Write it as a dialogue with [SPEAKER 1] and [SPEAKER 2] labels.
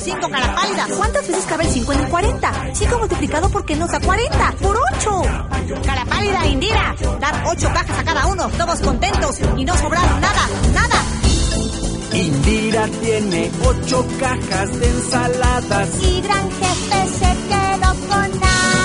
[SPEAKER 1] 5 cara pálida.
[SPEAKER 2] ¿Cuántas veces cabe el 5 en el 40? 5 multiplicado por qué nos da 40. ¡Por 8!
[SPEAKER 1] Cara pálida, Indira. Dar 8 cajas a cada uno, todos contentos y no sobrar nada, nada.
[SPEAKER 3] Indira tiene 8 cajas de ensaladas.
[SPEAKER 4] Y gran jefe se quedó con nada.